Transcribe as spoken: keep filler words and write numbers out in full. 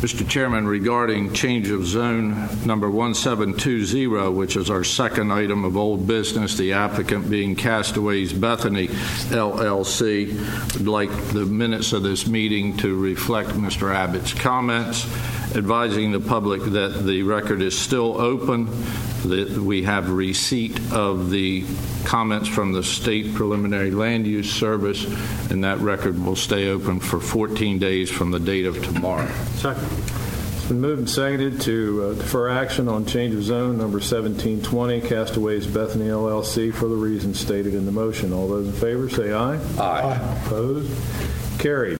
Mister Chairman, regarding change of zone number one seven two zero, which is our second item of old business, the applicant being Castaways Bethany L L C, would like the minutes of this meeting to reflect Mister Abbott's comments, advising the public that the record is still open, that we have receipt of the comments from the State Preliminary Land Use Service, and that record will stay open for fourteen days from the date of tomorrow. Second. It's been moved and seconded to uh, defer action on change of zone number seventeen twenty, Castaways Bethany L L C, for the reasons stated in the motion. All those in favor say aye. Aye. Opposed? Carried.